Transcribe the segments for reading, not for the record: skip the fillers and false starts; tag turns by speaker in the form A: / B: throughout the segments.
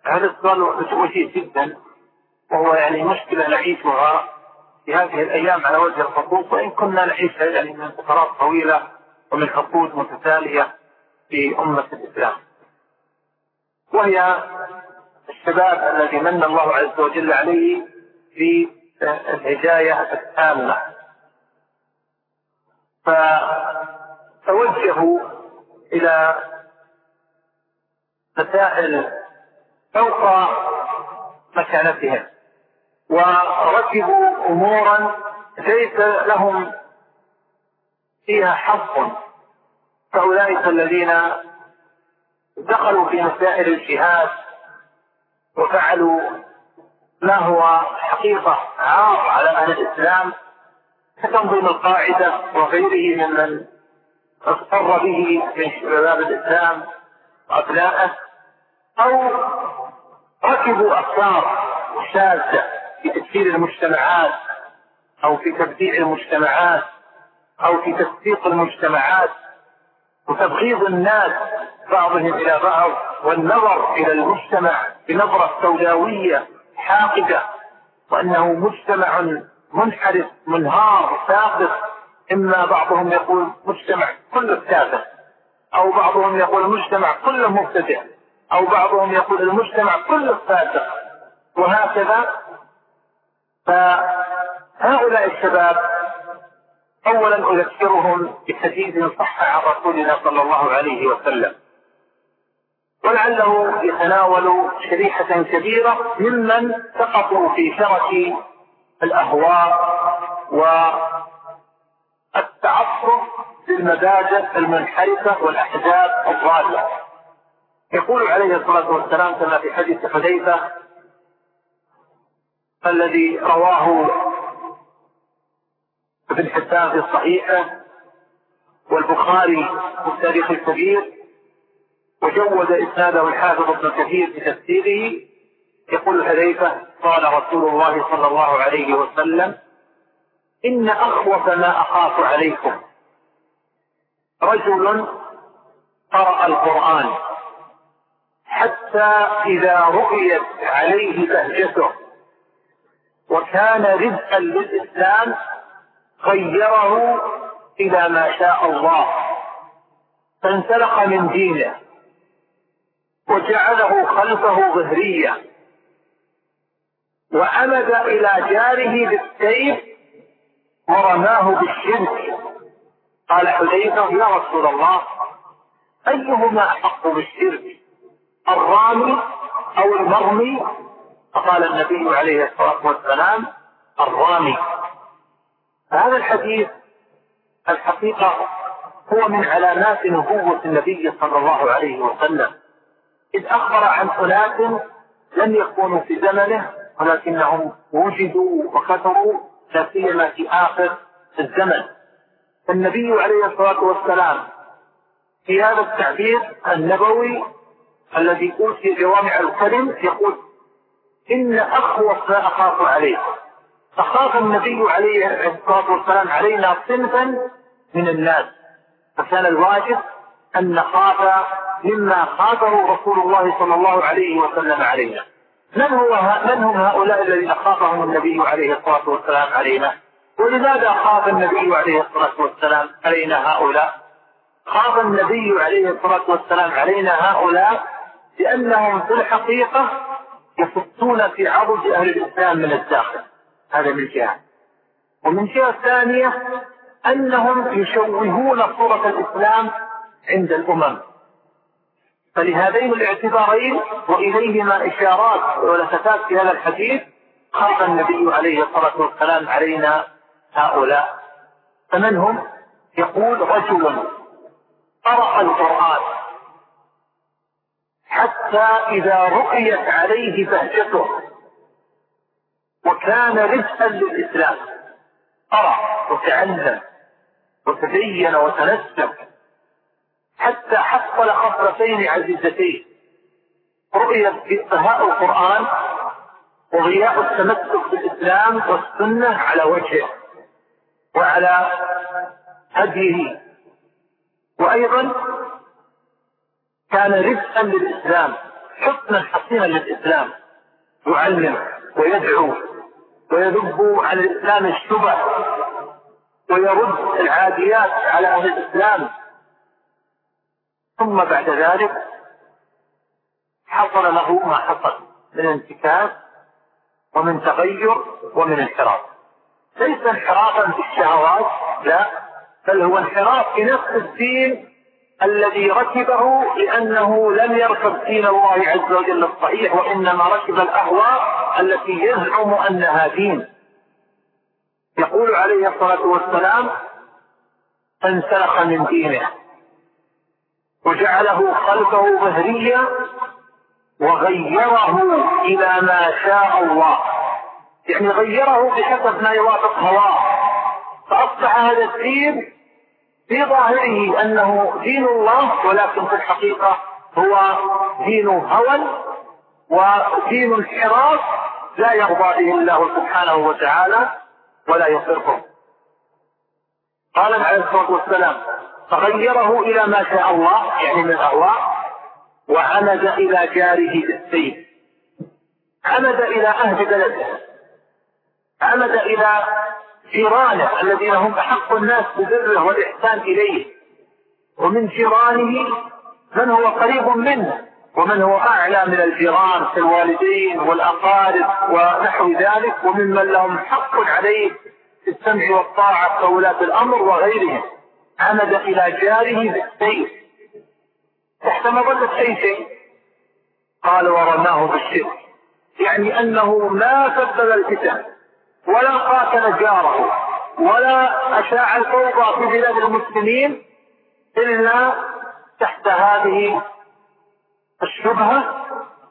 A: هذا السؤال وجيه جدا، وهو يعني مشكلة نعيشها في هذه الأيام على وجه الخصوص، وإن كنا نعيشها يعني من فترات طويلة ومن عقود متتالية في أمة الإسلام، وهي الشباب الذي من الله عز وجل عليه في الهداية التامة، فتوجهوا إلى مسائل فوق مكانتهم، وركبوا أمورا ليس لهم فيها حظ، فأولئك الذين دخلوا في مسائل الجهاد وفعلوا ما هو حقيقة عار على أهل الإسلام كتنظيم القاعدة وغيره ممن اضطر به من شباب الإسلام وأبنائه، أو ركبوا أفكار شاذة في تفسير المجتمعات أو في تبديع المجتمعات أو في تفسيق المجتمعات وتبغيض الناس بعضهم إلى بعض، والنظر إلى المجتمع بنظرة سوداوية حاقدة، وأنه مجتمع منحرف منهار ساقط. إما بعضهم يقول مجتمع كله كافر، أو بعضهم يقول المجتمع كله مبتدع، أو بعضهم يقول المجتمع كله فاسق، وهكذا. فهؤلاء الشباب أولا أذكرهم بحديث صح عن رسولنا صلى الله عليه وسلم، ولعله يتناول شريحة كبيرة ممن سقطوا في شرك الأهواء والتعصب للمبادئ المنحرفة والأحزاب الضالة. يقول عليه الصلاة والسلام كما في حديث حذيفة الذي رواه ابن حبان في صحيحه والبخاري في التاريخ الكبير، وجود إسناده الحافظ ابن كثير في تفسيره، يقول حذيفة قال رسول الله صلى الله عليه وسلم: إن أخوف ما أخاف عليكم رجل قرأ القرآن حتى إذا رؤيت عليه بهجته وكان رزقا للإسلام غيره إلى ما شاء الله، فانسلخ من دينه وجعله خلفه ظهريا، وعمد إلى جاره بالسيف ورماه بالشرك. قال حذيفة: يا رسول الله، أيهما أحق بالشرك، الرامي أو المرمي؟ فقال النبي عليه الصلاة والسلام: الرامي. هذا الحديث الحقيقة هو من علامات نبوة النبي صلى الله عليه وسلم، إذ أخبر عن أناس لم يكونوا في زمنه ولكنهم وجدوا وكثروا، لا سيما في آخر الزمن. النبي عليه الصلاة والسلام في هذا التعبير النبوي الذي أوتي جوامع الكلم يقول: إن أخوف ما أخاف عليه. فخاف النبي عليه الصلاة والسلام علينا صنفا من الناس، فكان الواجب أن نخاف مما خافه رسول الله صلى الله عليه وسلم علينا. من هم هؤلاء الذين خافهم النبي عليه الصلاة والسلام علينا؟ ولماذا خاف النبي عليه الصلاة والسلام علينا هؤلاء؟ خاف النبي عليه الصلاة والسلام علينا هؤلاء لأنهم في الحقيقة يفتون في عرض أهل الإسلام من الداخل، هذا من جهة. ومن جهة ثانية أنهم يشوهون صورة الإسلام عند الأمم. فلهذين الاعتبارين وإليهما إشارات ولفتات في هذا الحديث خاف النبي عليه الصلاة والسلام علينا هؤلاء. فمن هم؟ يقول: رجل قرأ القرآن حتى إذا رؤيت عليه بهجته وكان رزقا للإسلام، قرأ وتعلم وتدين وتنسك حتى حصل خصلتين عزيزتين: رؤية بهاء القرآن وغياء التمسك بالإسلام والسنة على وجهه وعلى هديه، وأيضا كان رزقا للإسلام حسنا حسينا للإسلام، يعلم ويدعو ويذب عن الإسلام الشبه ويرد العاديات على أهل الإسلام. ثم بعد ذلك حصل له ما حصل من انتكاس ومن تغير ومن انحراف، ليس انحرافا في الشهوات، لا، بل هو انحراف في نفس الدين الذي ركبه، لأنه لم يركب دين الله عز وجل الصحيح، وإنما ركب الأهواء التي يزعم أنها دين. يقول عليه الصلاة والسلام: فانسلخ من دينه وجعله خلفه مهريا وغيره إلى ما شاء الله، يعني غيره بحسب ما يوافق هواه، فأصبح هذا الدين في ظاهره أنه دين الله، ولكن في الحقيقة هو دين هوى ودين انحراف لا يرضى به الله سبحانه وتعالى ولا يصرفه. قال عليه الصلاة والسلام: فغيره إلى ما شاء الله، يعني من الأهواء، وعمد إلى جاره بالسيف، عمد إلى أهل بلده، عمد إلى جيرانه الذين هم أحق الناس ببره والإحسان إليه، ومن جيرانه من هو قريب منه ومن هو أعلى من الجيران كالوالدين والأقارب ونحو ذلك، وممن لهم حق عليه في السمع والطاعة كولاة الأمر وغيرهم. عمد إلى جاره بالسيف تحت مظلة أي شيء، قال: ورماه بالشرك، يعني أنه ما سبب الفتن ولا قاتل جاره ولا أشاع الفوضى في بلاد المسلمين إلا تحت هذه الشبهة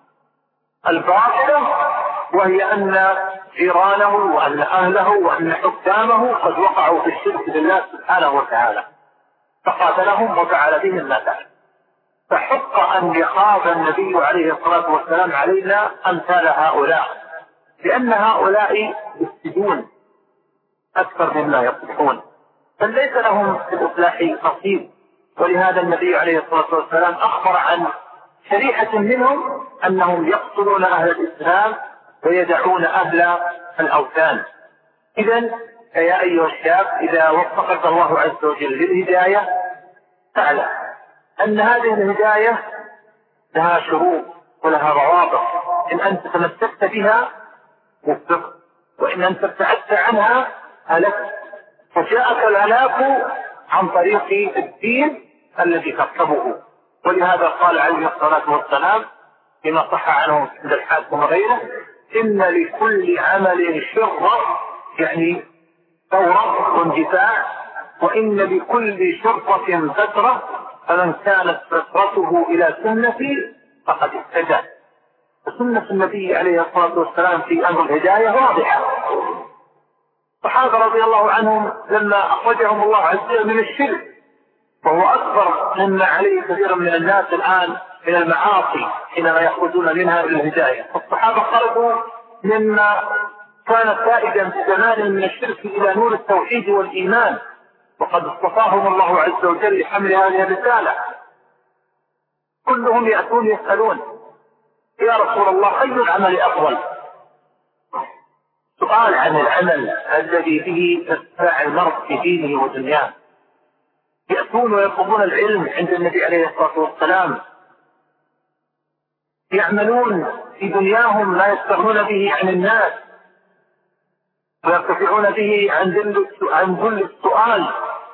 A: الباطلة، وهي أن جيرانه وأن أهله وأن حكامه قد وقعوا في الشرك بالله سبحانه وتعالى، فقاتلهم وفعل بهم ما فعل. فحق أن يخاف النبي عليه الصلاة والسلام علينا أمثال هؤلاء، لأن هؤلاء يفسدون أكثر مما يصلحون، بل ليس لهم في الإصلاح نصيب. ولهذا النبي عليه الصلاة والسلام أخبر عن شريحة منهم أنهم يقتلون أهل الإسلام ويدعون أهل الأوثان. إذن يا أيها الشاب، إذا وفقك الله عز وجل للهداية فاعلم أن هذه الهداية لها شروط ولها روابط، إن أنت تمسكت بها وفقت، وإن أنت ابتعدت عنها هلكت، فجاءك الهلاك عن طريق الدين الذي تركبه. ولهذا قال عليه الصلاة والسلام فيما صح عنه عند الحاكم وغيره: إن لكل عمل شرة، يعني ثورة واندفاع، وإن لكل شرطة فترة، فمن كانت فترته إلى سنتي فقد اهتدى. سنة النبي عليه الصلاة والسلام في أمر الهداية واضحة. الصحابة رضي الله عنهم لما أخرجهم الله عز وجل من الشرك، وهو أكبر مما عليه كثيرا من الناس الآن من المعاصي حينما يخرجون منها إلى الهداية، الصحابة خرجوا مما كان سائدا في زمانهم من الشرك إلى نور التوحيد والإيمان، وقد اصطفاهم الله عز وجل لحمل هذه الرسالة. كلهم يأتون يسألون: يا رسول الله، أي العمل أفضل؟ سؤال عن العمل الذي به تتبع المرء في دينه ودنياه. يأتون ويطلبون العلم عند النبي عليه الصلاة والسلام، يعملون في دنياهم ما يستغنون به عن الناس ويرتفعون به عن ذل السؤال.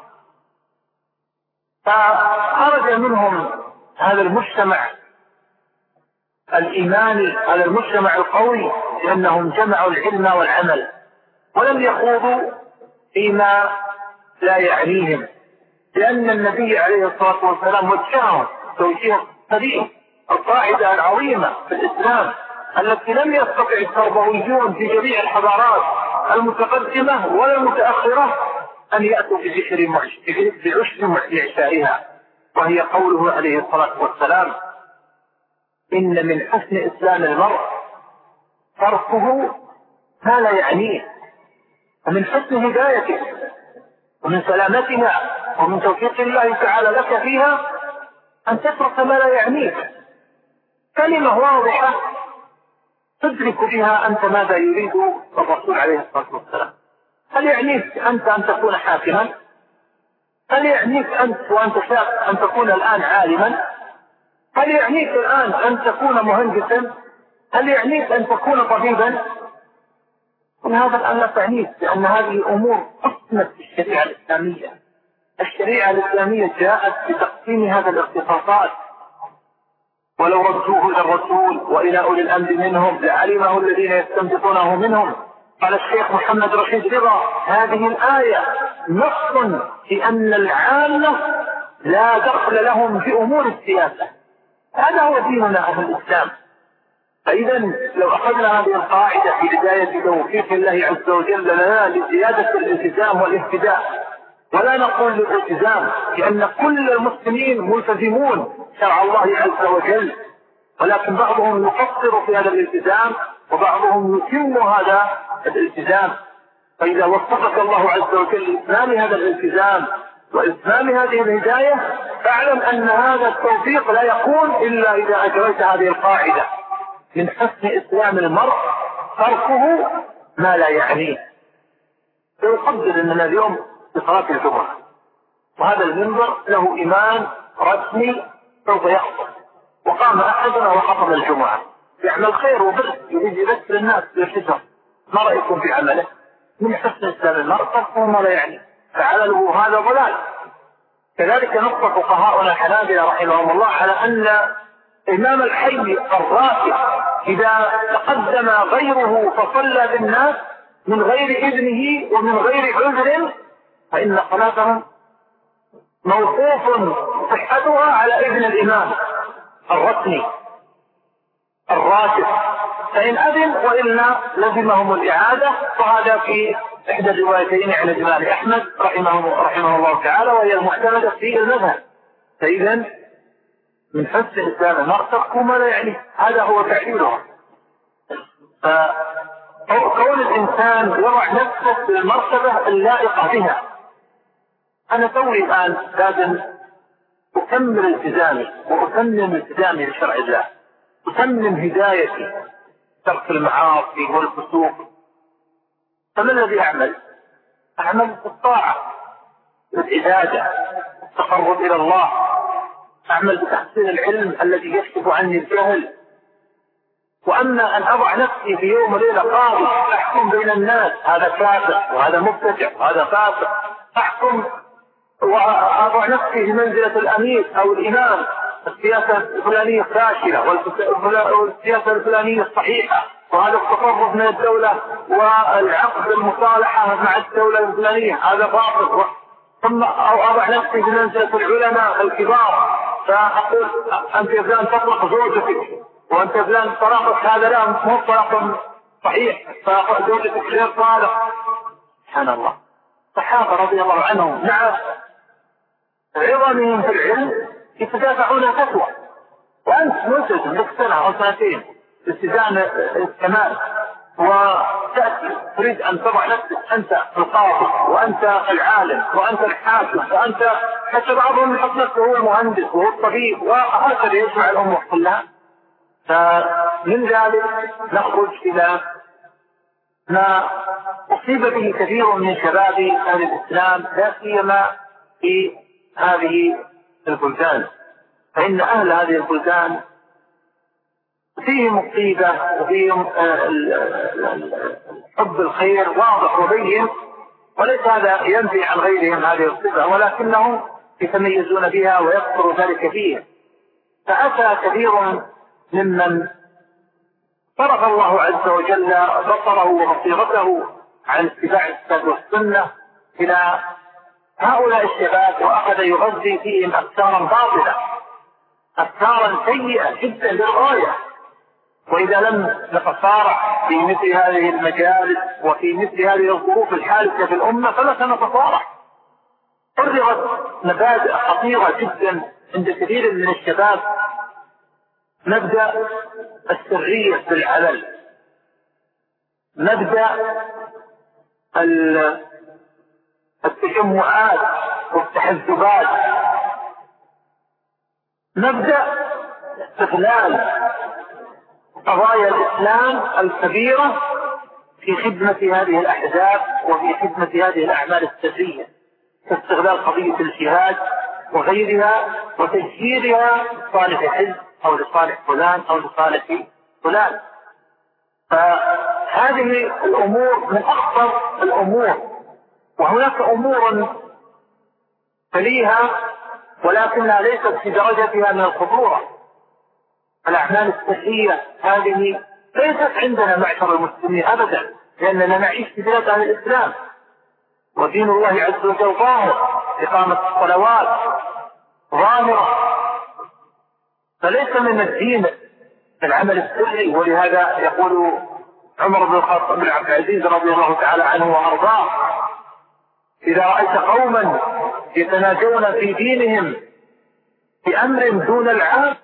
A: فخرج منهم هذا المجتمع الإيماني، هذا المجتمع القوي، لأنهم جمعوا العلم والعمل ولم يخوضوا فيما لا يعنيهم، لأن النبي عليه الصلاة والسلام وجههم توجيه سليم. القاعدة العظيمة في الإسلام التي لم يستطع التربويون في جميع الحضارات المتقدمة ولا المتأخرة أن يأتوا بعشر معشارها، وهي قوله عليه الصلاة والسلام: إن من حسن إسلام المرء تركه ما لا يعنيه، ومن حسن هدايته ومن سلامتها ومن توفيق الله تعالى لك فيها أن تترك ما لا يعنيك. كلمة واضحة تدرك بها أنت ماذا يريد الرسول عليه الصلاة والسلام. هل يعنيك أنت أن تكون حاكما؟ هل يعنيك أنت وأنت شاب أن تكون الآن عالما؟ هل يعنيك الآن أن تكون مهندسا؟ هل يعنيك أن تكون طبيبا؟ هذا الآن لا تعنيك، لأن هذه أمور حكمت في الشريعة الإسلامية. الشريعة الإسلامية جاءت بتقسيم هذا الاختصاصات، ولو ردوه إلى الرسول وإلى أولي الأمر منهم لعلمه الذين يستنبطونه منهم. قال الشيخ محمد رشيد رضا: هذه الآية نص في أن العامة لا دخل لهم في أمور السياسة. هذا هو ديننا أهل الإسلام. فإذا لو أخذنا هذه القاعدة في بداية توفيق الله عز وجل لنا لزيادة الالتزام والاهتداء، ولا نقول للالتزام، لأن كل المسلمين ملتزمون شرع الله عز وجل، ولكن بعضهم يقصر في هذا الالتزام وبعضهم يتم هذا الالتزام. فإذا وفقك الله عز وجل لإتمام هذا الالتزام وإتمام هذه الهداية، فاعلم أن هذا التوفيق لا يكون إلا إذا أجريت هذه القاعدة: من حسن إسلام المرء تركه ما لا يعنيه. فيقدر أننا اليوم في صلاة الجمعة، وهذا المنبر له إمام رسمي سوف يخطب، وقام أحدنا وخطب الجمعة يعمل خير وبر، يريد يذكر الناس بالحسن. ما رأيكم في عمله؟ من حسن إسلام المرء تركه ما لا يعنيه، فعمله هذا ضلال. كذلك نص فقهاؤنا الحنابلة رحمهم الله على أن إمام الحي الراتب إذا تقدم غيره فصلى بالناس من غير إذنه ومن غير عذر فإن صلاتهم موقوف صحتها على إذن الإمام الرسمي الراتب، فإن أذن وإلا لزمهم الإعادة. وهذا في إحدى الروايتين عن الإمام أحمد رحمه الله تعالى، وهي المعتمدة في المذهب. فإذا من حسن إسلام المرء تركه ما لا يعني، هذا هو تعبيرها. فكون الإنسان يضع نفسه في المرتبة اللائقة بها. أنا توي الآن لازم أكمل التزامي وأكمل التزامي لشرع الله، أكمل هدايتي، ترك المعاصي والفسوق. فما الذي أعمل؟ أعمل في الطاعة، العبادة، التقرب إلى الله، أعمل بتحصيل العلم الذي يكشف عني الجهل. وأما أن أضع نفسي في يوم وليلة قاضي أحكم بين الناس، هذا كافر وهذا مبتدع وهذا فاسق، أحكم وأضع نفسي في منزلة الأمير أو الإمام، السياسة الفلانية فاشلة والسياسة الفلانية صحيحة، وهذا التقرب من الدولة والعقد المصالحة مع الدولة الفلانية هذا باطل. ثم أو أضع نفسي في منزلة العلماء الكبار فأقول أنت يا فلان تطلق زوجتك، وأنت فلان طلاقك هذا لا مو طلاق صحيح، فزوجتك غير طالق. سبحان الله. الصحابة رضي الله عنهم مع عظمهم في العلم يتدافعون فتوى، وأنت ملتزم لك سنة أو سنتين التزام الكمال، وتأتي تريد أن تضع نفسك أنت القاضي وأنت العالم وأنت الحاكم وأنت حتى بعضهم يحط نفسه هو المهندس وهو الطبيب، وهكذا يجمع الأمور كلها. فمن ذلك نخرج إلى ما أصيب به كثير من شباب أهل الإسلام لا سيما في هذه البلدان، فإن أهل هذه البلدان فيهم الطيبة وفيهم حب الخير واضح وبين، وليس هذا ينفي عن غيرهم هذه الصفة، ولكنهم يتميزون بها ويكثر ذلك فيهم. فأتى كثير ممن صرف الله عز وجل بصره وبصيرته عن اتباع الكتاب والسنة إلى هؤلاء الشباب، وأخذ يغذي فيهم أفكارا باطلة، أفكارا سيئة جدا للغاية. وإذا لم نتصارع في مثل هذه المجالس وفي مثل هذه الظروف الحادثة في الأمة فلا سنتصارع. فرغت مبادئ خطيرة جدا عند كثير من الشباب، مبدأ السرية في العمل، مبدأ التجمعات والتحزبات، مبدأ استغلال قضايا الإسلام الكبيرة في خدمة هذه الأحزاب وفي خدمة هذه الأعمال السرية، كاستغلال قضية الجهاد وغيرها وتسييرها لصالح حزب أو لصالح فلان أو لصالح فلان. فهذه الأمور من أخطر الأمور، وهناك أمور تليها ولكنها ليست في درجتها من الخطورة. الأعمال السرية هذه ليست عندنا معشر المسلمين أبدا، لأننا نعيش في بلاد أهل الإسلام ودين الله عز وجل ظاهر، إقامة الصلوات ظاهرة، فليس من الدين العمل السري. ولهذا يقول عمر بن الخطاب بن عبد العزيز رضي الله تعالى عنه وأرضاه: إذا رأيت قوما يتناجون في دينهم بأمر دون العام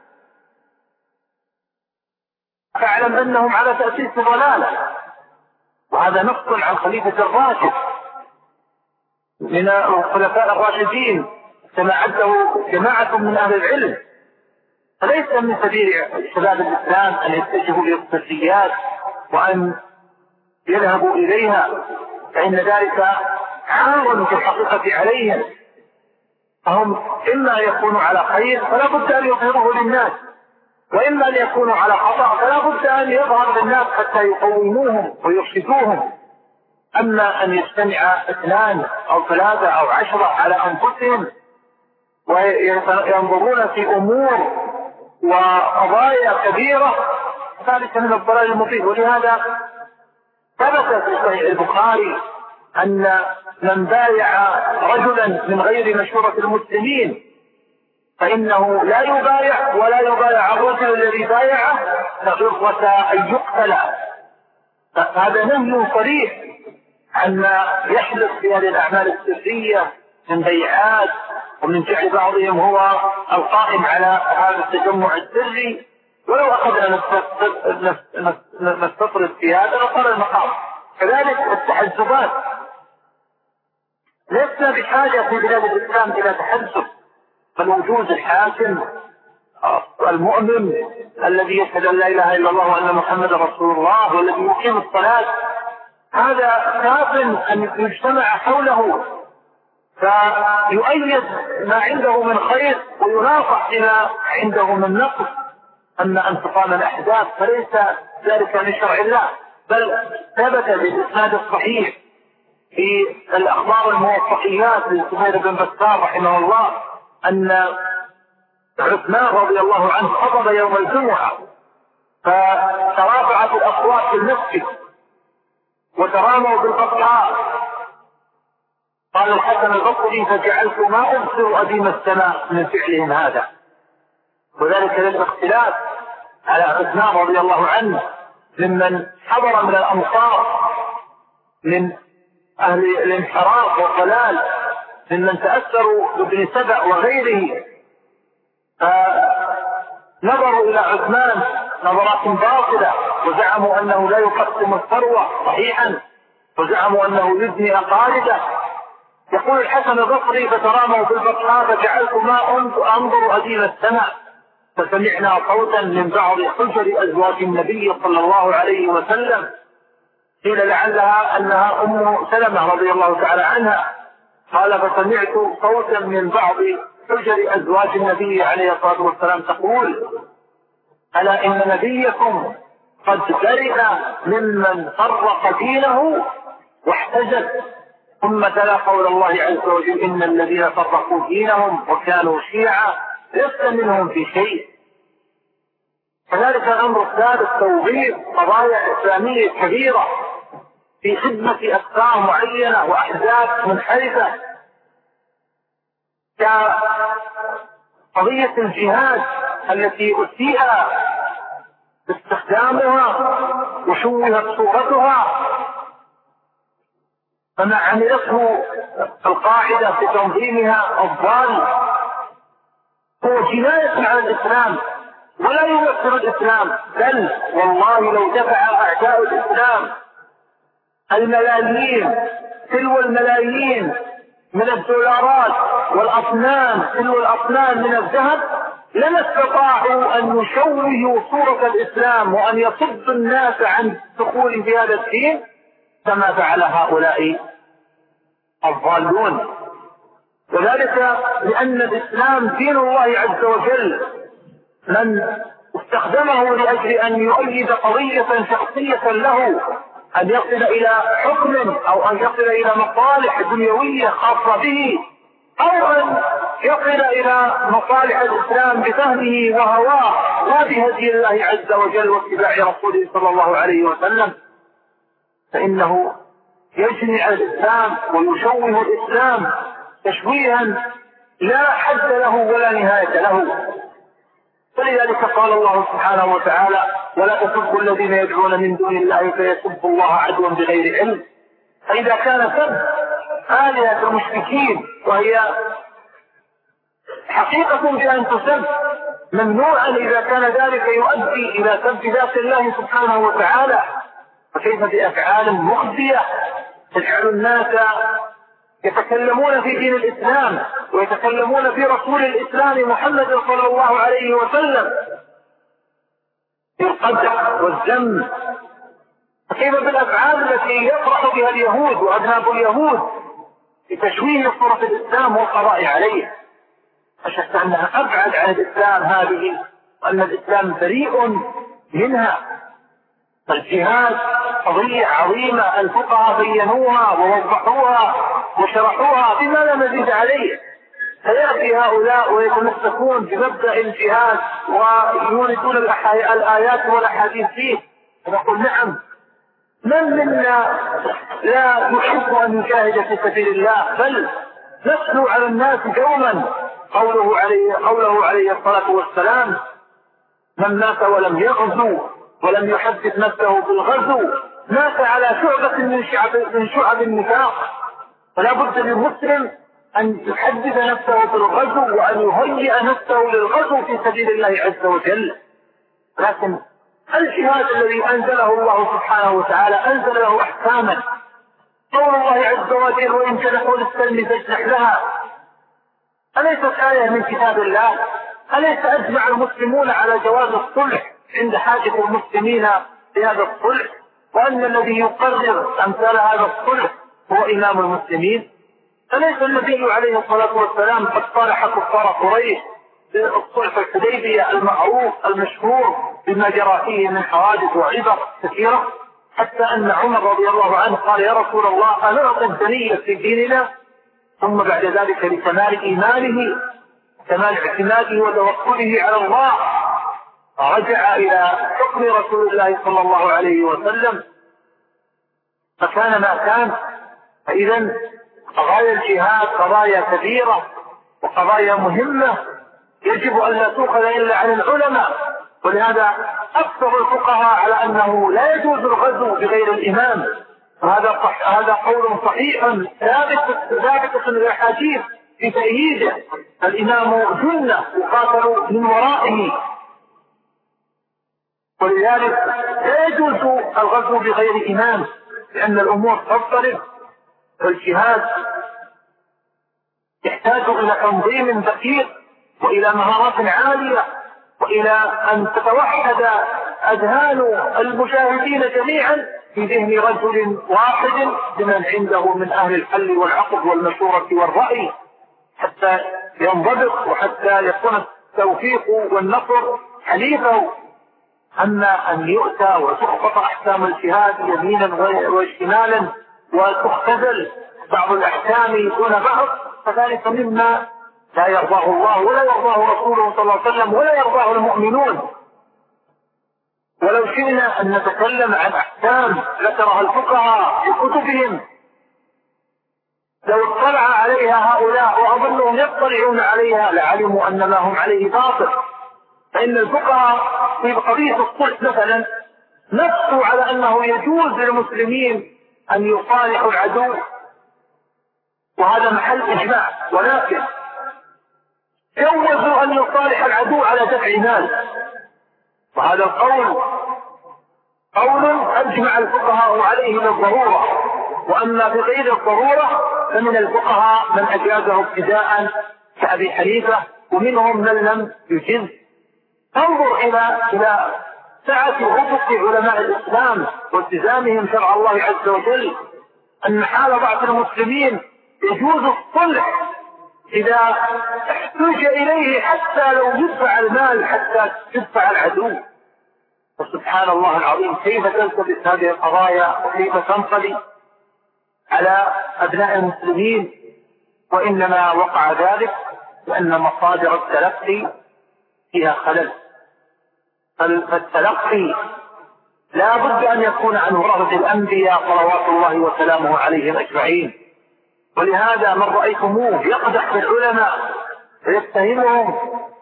A: فاعلم أنهم على تأسيس ضلالة. وهذا نص عن خليفة الراشد من الخلفاء الراشدين كما عده جماعة من أهل العلم. فليس من سبيل شباب الإسلام أن يتجهوا للسريات وأن يذهبوا إليها، فإن ذلك عار في الحقيقة عليهم. فهم إما أن يكونوا على خير فلا بد أن يظهروه للناس، وإما أن يكونوا على خطأ فلا بد أن يظهر للناس حتى يقوموهم ويرشدوهم. أما أن يجتمع 2 أو 3 أو 10 على أنفسهم وينظرون في أمور وقضايا كبيرة، ذلك من الضلال المبين. ولهذا ثبت في صحيح البخاري أن من بايع رجلا من غير مشورة المسلمين فإنه لا يبايع ولا يبايع الرجل الذي بايعه لغرة أن يقتل. فهذا نهي صريح عما يحدث في هذه الأعمال السرية من بيعات ومن جعل بعضهم هو القائم على هذا التجمع السري. ولو أخذنا نستطرد في هذا لصار المقام. كذلك التحزبات، لسنا بحاجة في بلاد الإسلام إلى تحزب، فالوجود الحاكم المؤمن الذي يشهد أن لا إله إلا الله وأن محمد رسول الله والذي يقيم الصلاة، هذا كاف أن يجتمع حوله فيؤيد ما عنده من خير ويناصح بما عنده من نقص. أما أن تقام الأحداث فليس ذلك من شرع الله، بل ثبت بالإسناد الصحيح في الأخبار الموثقيات لسهير بن بسار رحمه الله أن عثمان رضي الله عنه خطب يوم الجمعة فترافعت الأصوات في المسجد وتراموا بالقطعاء. قال الحسن البصري: فجعلت ما أبصر أديم السماء من فعلهم هذا. وذلك للاختلاف على عثمان رضي الله عنه ممن حضر من الأمصار من أهل الانحراف والضلال، ممن تأثروا بابن سبأ وغيره، فنظروا إلى عثمان نظرات باطلة وزعموا أنه لا يقسم الثروة صحيحا وزعموا أنه يبني أقاربه. يقول الحسن البصري: فتراموا بالبطحاء فجعلت ما أنظر أديم السماء فسمعنا صوتا من بعض حجر أزواج النبي صلى الله عليه وسلم. قيل لعلها أنها أم سلمة رضي الله تعالى عنها. قال: فسمعت صوتا من بعض حجر أزواج النبي عليه الصلاة والسلام تقول: ألا إن نبيكم قد برئ ممن فرق دينه واحتجب. ثم تلا قول الله عز وجل: إن الذين فرقوا دينهم وكانوا شيعا لست منهم في شيء. كذلك الأمر الثالث توظيف قضايا إسلامية كبيرة في خدمة أفكار معينة وأحزاب منحرفة، كقضية الجهاد التي أسيء استخدامها وشوهت صورتها، فما عملته القاعدة في تنظيمها الضال هو جناية على الإسلام ولا يمثل الإسلام. بل والله لو دفع أعداء الإسلام الملايين تلو الملايين من الدولارات والأطنان تلو الأطنان من الذهب لما استطاعوا أن يشوهوا صورة الإسلام وأن يصد الناس عن الدخول في هذا الدين كما فعل هؤلاء الضالون. وذلك لأن الإسلام دين الله عز وجل، من استخدمه لأجل أن يؤيد قضية شخصية له، أن يصل إلى حكم أو أن يصل إلى مصالح دنيوية خاصة به، أو أن يصل إلى مصالح الإسلام بفهمه وهواه لا بهدي الله عز وجل واتباع رسوله صلى الله عليه وسلم، فإنه يجني على الإسلام ويشوه الإسلام تشويها لا حد له ولا نهاية له. ولذلك قال الله سبحانه وتعالى: ولا تسبوا الذين يدعون من دون الله فيسبوا الله عدوا بغير علم. فإذا كان سب آلهة المشركين وهي حقيقة بأن تسب ممنوعا إذا كان ذلك يؤدي إلى سب ذات الله سبحانه وتعالى، فكيف بأفعال مخزية تجعل الناس يتكلمون في دين الإسلام ويتكلمون في رسول الإسلام محمد صلى الله عليه وسلم في القدح والذم؟ فكيف بالأفعال التي يفرح بها اليهود وأذناب اليهود لتشويه صورة الإسلام والقضاء عليه؟ أشهد أنها أبعد عن الإسلام هذه، وأن الإسلام بريء منها. فالجهاد قضية عظيمة الفقهاء بينوها ووضحوها وشرحوها بما لا مزيد عليه، فيأتي هؤلاء ويتمسكون بمبدأ الجهاد ويوردون الآيات والأحاديث فيه، ونقول نعم، من منا لا يحب أن يجاهد في سبيل الله؟ بل نتلو على الناس دوما قوله عليه الصلاة والسلام: من مات ولم يغزو ولم يحدث نفسه بالغزو مات على شعبة من شعب النفاق. فلا بد للمسلم أن يحدث نفسه بالغزو وأن يهيئ نفسه للغزو في سبيل الله عز وجل. لكن الجهاد الذي أنزله الله سبحانه وتعالى أنزل له أحكاما. قول الله عز وجل: وإن جنحوا للسلم فاجنح لها. أليست آية من كتاب الله؟ أليس أجمع المسلمون على جواز الصلح عند حاجة المسلمين لهذا الصلح، وأن الذي يقرر أمثال هذا الصلح هو إمام المسلمين؟ أليس النبي عليه الصلاة والسلام قد صالح كفار قريش بالصلح الحديبية المعروف المشهور بما جرى فيه من حوادث وعبر كثيرة، حتى أن عمر رضي الله عنه قال: يا رسول الله ألا نعطي الدنية في ديننا؟ ثم بعد ذلك لكمال إيمانه كمال اعتماده وتوكله على الله رجع إلى حكم رسول الله صلى الله عليه وسلم، فكان ما كان. فإذا قضايا الجهاد قضايا كبيرة وقضايا مهمة يجب أن لا تؤخذ إلا عن العلماء. ولهذا أكثر الفقهاء على أنه لا يجوز الغزو بغير الإمام، هذا قول صحيح ثابت في الأحاديث في تأييده. الإمام جنة يقاتل من ورائه، ولذلك لا يجوز الغزو بغير إمام، لأن الأمور تضطرب. والجهاد يحتاج إلى تنظيم دقيق وإلى مهارات عالية وإلى أن تتوحد أذهان المشاهدين جميعا في ذهن رجل واحد بمن عنده من أهل الحل والعقد والمشورة والرأي، حتى ينضبط وحتى يكون التوفيق والنصر حليفه. أما أن يؤتى وتخطط أحكام الجهاد يمينا وشمالا وتختزل بعض الأحكام دون بعض، فذلك مما لا يرضاه الله ولا يرضاه رسوله صلى الله عليه وسلم ولا يرضاه المؤمنون. ولو شئنا أن نتكلم عن أحكام ذكرها الفقهاء في كتبهم لو اطلع عليها هؤلاء وأظنهم يطلعون عليها لعلموا أن ما هم عليه باطل. فإن الفقهاء في قضية الصلح مثلا نصوا على أنه يجوز للمسلمين أن يصالحوا العدو، وهذا محل إجماع، ولكن جوزوا أن يصالح العدو على دفع مال، وهذا القول قول أجمع الفقهاء عليه بالضرورة. وأما بغير الضرورة فمن الفقهاء من أجازه ابتداء كأبي حنيفة ومنهم من لم يجز. انظر إلى سعة أفق علماء الإسلام والتزامهم شرع الله عز وجل، أن حال بعض المسلمين يجوز الصلح إذا احتاج إليه حتى لو يدفع المال، حتى يدفع العدو. وسبحان الله العظيم كيف تلتبس هذه القضايا وكيف تنقضي على أبناء المسلمين، وإنما وقع ذلك لأن مصادر التلقي فيها خلل. فالتلقي لا بد أن يكون عن ورثة الأنبياء صلوات الله وسلامه عليهم أجمعين. ولهذا من رأيتموه يقدح بالعلماء ويتهمهم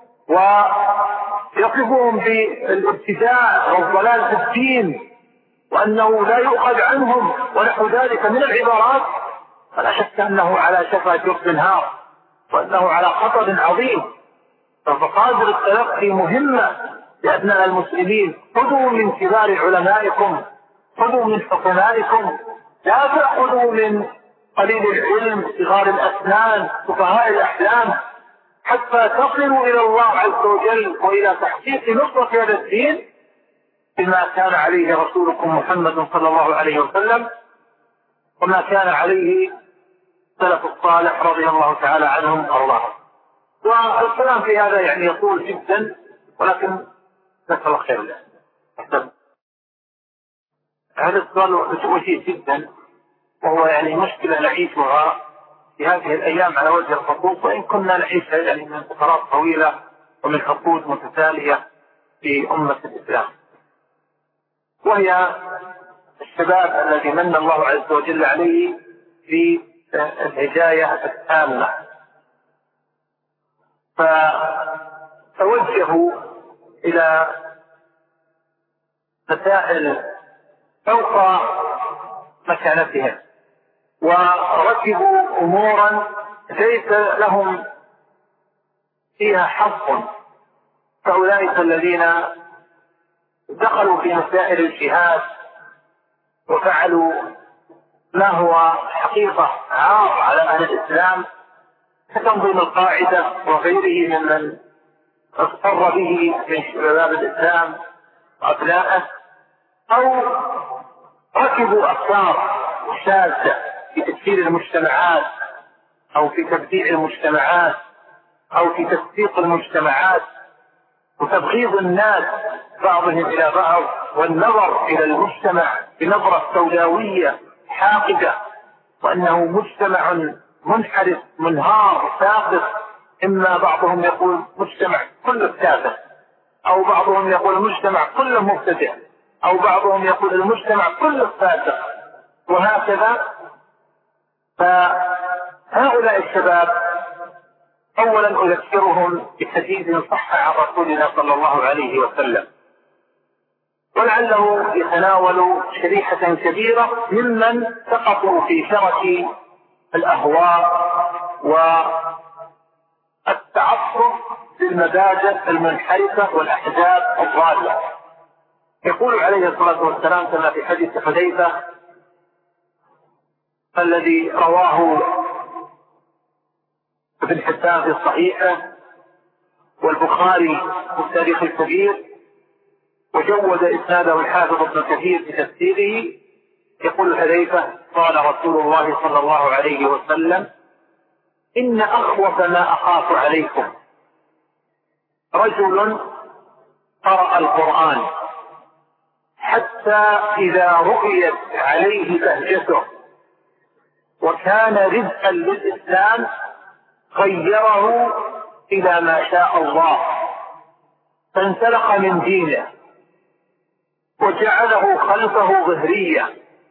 A: ويصفهم بالابتداع والضلال في الدين وأنه لا يؤخذ عنهم ونحو ذلك من العبارات، فلا شك أنه على شفا جرف نهار وأنه على خطر عظيم. فمصادر التلقي مهمة لأبناء المسلمين. خذوا من كبار علمائكم، خذوا من حكمائكم، لا تأخذوا من قليل العلم صغار الأسنان سفهاء الأحلام، حتى تصلوا إلى الله عز وجل وإلى تحقيق نصرة هذا الدين بما كان عليه رسولكم محمد صلى الله عليه وسلم وما كان عليه سلف الصالح رضي الله تعالى عنهم وارضاهم. والكلام في هذا يعني يطول جدا، ولكن نسأل الله خير له. هذا السؤال وجيه جدا، وهو يعني مشكلة نعيشها في هذه الأيام على وجه الخصوص، وإن كنا نعيشها يعني من فترات طويلة ومن حقود متتالية في أمة الإسلام، وهي الشباب الذي من الله عز وجل عليه في الهداية التامة، فتوجهوا إلى مسائل فوق مكانتهم وركبوا أمورا ليس لهم فيها حظ، فأولئك الذين دخلوا في مسائل الجهاد وفعلوا ما هو حقيقة عار على أهل الإسلام كتنظيم القاعدة وغيره ممن اضطر به من شباب الإسلام وأبنائه، أو ركبوا أفكار شاذة في تكفير المجتمعات أو في تبديع المجتمعات أو في تفسيق المجتمعات وتبغيض الناس بعضهم إلى بعض، والنظر إلى المجتمع بنظرة سوداوية حاقدة، وأنه مجتمع منحرف منهار ساقط. إما بعضهم يقول مجتمع كله ساقط، أو بعضهم يقول المجتمع كله مبتدع، أو بعضهم يقول المجتمع كله فاسق، وهكذا. فهؤلاء الشباب أولا أذكرهم بحديث صح عن رسولنا صلى الله عليه وسلم، ولعله يتناول شريحة كبيرة ممن سقطوا في شرك الأهواء والتعصب بالمبادئ المنحرفة والأحزاب الضالة. يقول عليه الصلاة والسلام كما في حديث حذيفة الذي رواه ابن حبان في صحيحه والبخاري في التاريخ الكبير وجود إسناده الحافظ ابن كثير في تفسيره، يقول حذيفة قال رسول الله صلى الله عليه وسلم: إن أخوف ما أخاف عليكم رجل قرأ القرآن حتى إذا رؤيت عليه بهجته وكان رزقا للإسلام غيره إلى ما شاء الله، فانسلخ من دينه وجعله خلفه ظهريا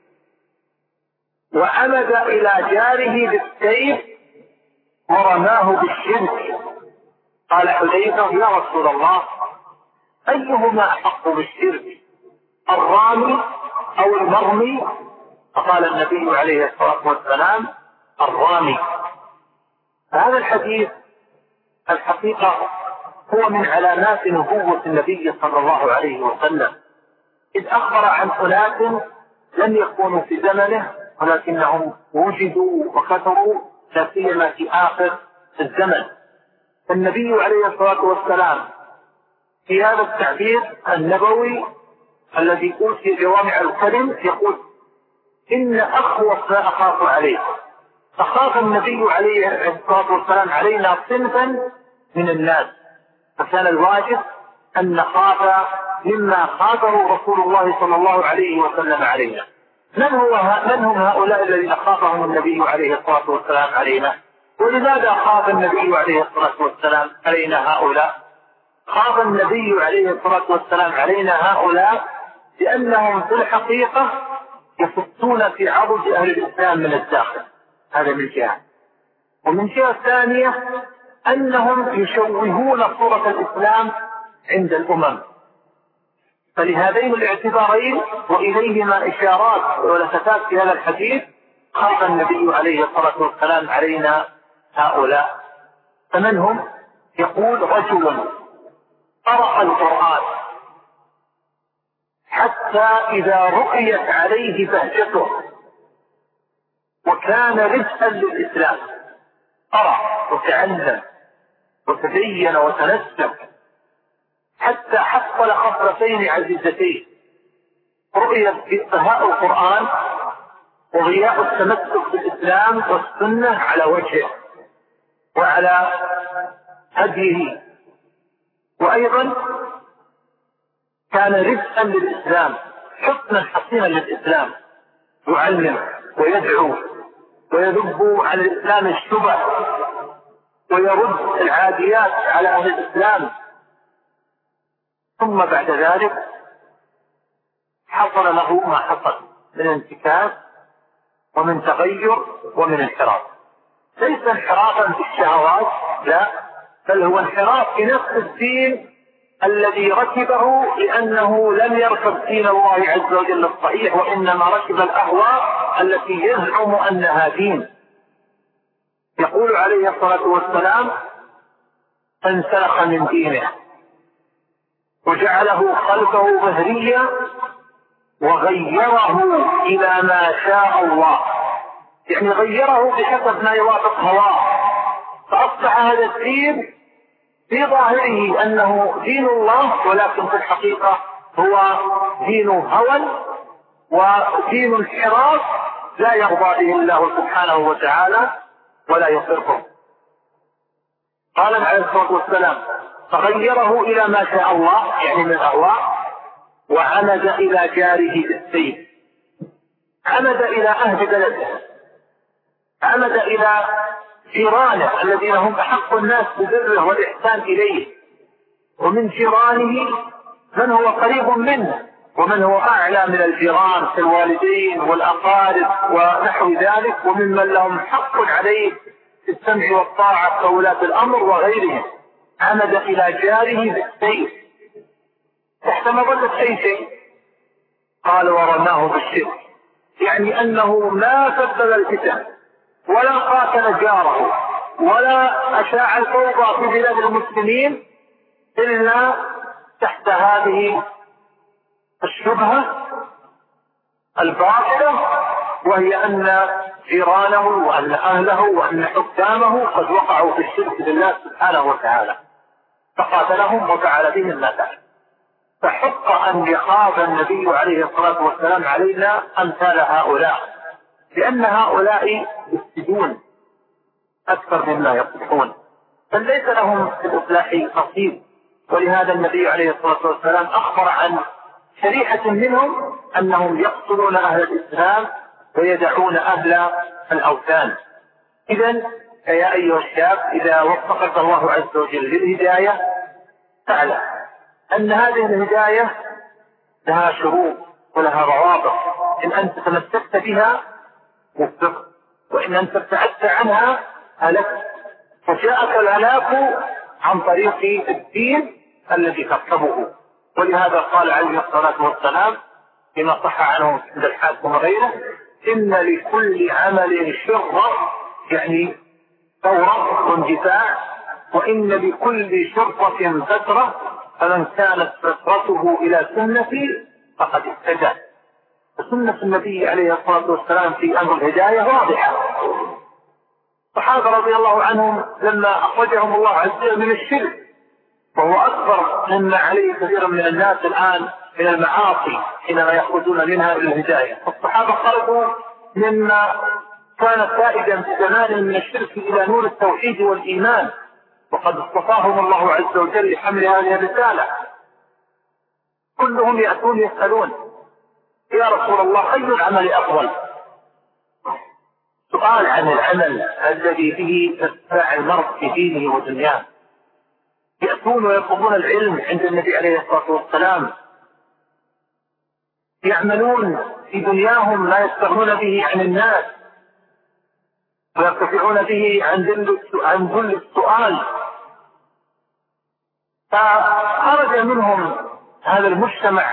A: وعمد إلى جاره بالسيف ورماه بالشرك. قال حذيفة: يا رسول الله، أيهما أحق بالشرك، الرامي أو المرمي؟ فقال النبي عليه الصلاة والسلام: الرامي. هذا الحديث الحقيقة هو من علامات نبوة النبي صلى الله عليه وسلم، إذ أخبر عن أناس لم يكونوا في زمنه ولكنهم وجدوا وكثروا لا سيما في آخر الزمن، النبي عليه الصلاة والسلام في هذا التعبير النبوي الذي أوتي جوامع الكلم يقول إن أخوف ما أخاف عليه. فخاف النبي عليه الصلاة والسلام علينا صنفا من الناس، فكان الواجب أن نخاف مما خافه رسول الله صلى الله عليه وسلم علينا. من هم هؤلاء الذين خافهم النبي عليه الصلاة والسلام علينا؟ ولماذا خاف النبي عليه الصلاة والسلام علينا هؤلاء؟ خاف النبي عليه الصلاة والسلام علينا هؤلاء لأنهم في الحقيقة يفتون في عرض أهل الإسلام من الداخل، هذا من جهة. ومن جهة ثانية أنهم يشوهون صورة الإسلام عند الأمم. فلهذين الاعتبارين وإليهما إشارات ولفتات في هذا الحديث خاف النبي عليه الصلاة والسلام علينا هؤلاء. فمن هم؟ يقول رجل قرأ القرآن حتى إذا رؤيت عليه بهجته وكان رزقا للإسلام، قرأ وتعلم وتدين وتنسب حتى حصل خصلتين عزيزتين: رؤية بهاء القرآن وغياء التمسك بالإسلام والسنة على وجهه وعلى هديه، وأيضا كان رزقا للإسلام، حسنا حسينا للإسلام، يعلم ويدعو ويذب عن الإسلام الشبه ويرد العاديات على أهل الإسلام. ثم بعد ذلك حصل له ما حصل من انتكاس ومن تغير ومن انحراف، ليس انحرافا في الشهوات، لا، بل هو انحراف في نفس الدين الذي ركبه، لأنه لم يركب دين الله عز وجل الصحيح، وإنما ركب الأهواء التي يزعم أنها دين. يقول عليه الصلاة والسلام: فانسلخ من دينه وجعله خلفه ظهريا وغيره إلى ما شاء الله، يعني غيره بحسب ما يوافق هواه، فأصبح هذا الدين في ظاهره أنه دين الله، ولكن في الحقيقة هو دين هوى ودين انحراف لا يرضى به الله سبحانه وتعالى ولا يصرفه. قال عليه الصلاة والسلام: فغيره إلى ما شاء الله، يعني من الأهواء، وعمد إلى جاره بالسيف، عمد إلى أهل بلده، عمد إلى جيرانه الذين هم أحق الناس ببره والإحسان إليه، ومن جيرانه من هو قريب منه ومن هو أعلى من الجيران كالوالدين والأقارب ونحو ذلك، وممن لهم حق عليه في السمع والطاعة كولاة الأمر وغيرهم. عمد إلى جاره بالسيف تحت مظلة أي شيء، قال: ورماه بالشرك، يعني أنه ما سبب الفتن ولا قاتل جاره ولا أشاع الفوضى في بلاد المسلمين إلا تحت هذه الشبهة الباطلة، وهي أن جيرانه وأن أهله وأن حكامه قد وقعوا في الشرك بالله سبحانه وتعالى، فقاتلهم وفعل بهم ما فعل. فحق أن يخاف النبي عليه الصلاة والسلام علينا أمثال هؤلاء، لأن هؤلاء يفسدون أكثر مما يصلحون، بل ليس لهم في الإصلاح نصيب. ولهذا النبي عليه الصلاة والسلام أخبر عن شريحة منهم أنهم يقتلون أهل الإسلام ويدعون أهل الأوثان. إذن يا أيها الشاب، إذا وفقك الله عز وجل للهداية فاعلم أن هذه الهداية لها شروط ولها روابط، إن أنت تمسكت بها وفقت، وإن أنت ابتعدت عنها هلكت، فجاءك الهلاك عن طريق الدين الذي تركبه. ولهذا قال عليه الصلاة والسلام فيما صح عنه عند الحاكم وغيره: إن لكل عمل شرة، يعني ثورة واندفاع، وإن لكل شرطة فترة، فمن كانت فترته إلى سنتي فقد اهتدى. سنة النبي عليه الصلاة والسلام في أمر الهداية واضحة، الصحابة رضي الله عنهم لما أخرجهم الله عز وجل من الشرك، وهو أكبر مما عليه كثير من الناس الآن من المعاصي حينما يخرجون منها إلى الهداية، الصحابة خرجوا مما كان سائدا في زمان من الشرك إلى نور التوحيد والإيمان، وقد اصطفاهم الله عز وجل لحمل هذه الرسالة. كلهم يأتون يسألون يا رسول الله أي العمل أفضل؟ سؤال عن العمل الذي به تتبع المرء في دينه ودنياه. يأتون ويطلبون العلم عند النبي عليه الصلاة والسلام، يعملون في دنياهم ما يستغنون به عن الناس ويرتفعون به عن ذل السؤال. فخرج منهم هذا المجتمع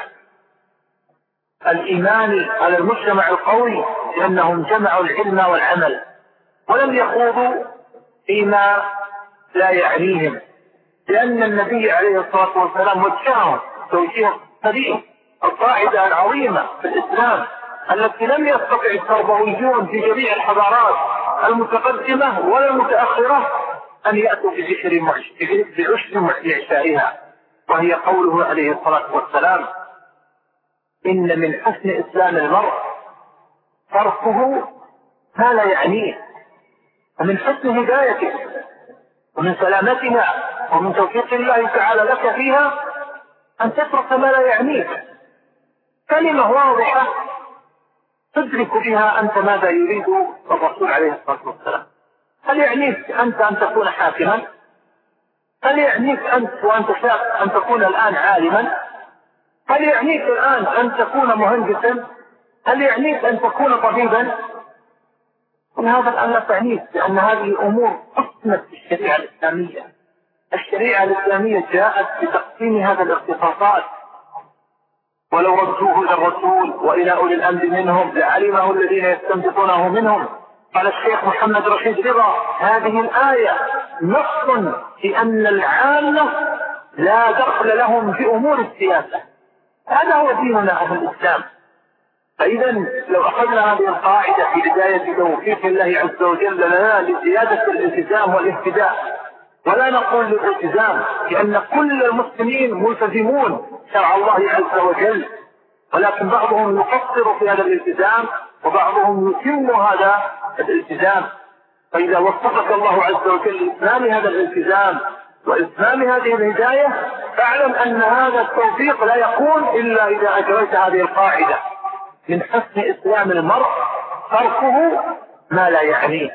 A: الإيماني، هذا المجتمع القوي، لأنهم جمعوا العلم والعمل ولم يخوضوا فيما لا يعنيهم، لأن النبي عليه الصلاة والسلام وجههم توجيه سليم. القاعدة العظيمة في الإسلام التي لم يستطع التربويون في جميع الحضارات المتقدمة ولا المتأخرة أن يأتوا بعشر معشائها، وهي قوله عليه الصلاة والسلام: إن من حسن إسلام المرء تركه ما لا يعنيه، ومن حسن هدايته ومن سلامتها ومن توفيق الله تعالى لك فيها أن تترك ما لا يعنيك. كلمة واضحة تدرك بها أنت ماذا يريد الرسول عليه الصلاة والسلام. هل يعنيك أنت أن تكون حاكما؟ هل يعنيك أنت وأنت شاب أن تكون الآن عالما؟ هل يعنيك الآن أن تكون مهندسا؟ هل يعنيك أن تكون طبيبا؟ من هذا الآن لا تعنيك، لأن هذه أمور قسمت في الشريعة الإسلامية. الشريعة الإسلامية جاءت بتقسيم هذا الاختصاصات، ولو ردوه إلى الرسول وإلى أولي الأمر منهم لعلمه الذين يستنبطونه منهم. قال الشيخ محمد رشيد رضا: هذه الآية نص في أن العامة لا دخل لهم في أمور السياسة. هذا هو ديننا أهل الإسلام. فإذا لو أخذنا هذه القاعدة في بداية توفيق الله عز وجل لنا لزيادة الالتزام والاهتداء، ولا نقول للالتزام، لأن كل المسلمين ملتزمون شرع الله عز وجل، ولكن بعضهم يقصر في هذا الالتزام وبعضهم يتم هذا الالتزام. فإذا وفقك الله عز وجل لإتمام هذا الالتزام وإتمام هذه الهداية، فاعلم أن هذا التوفيق لا يكون إلا إذا أجريت هذه القاعدة: من حسن إسلام المرء تركه ما لا يعنيه.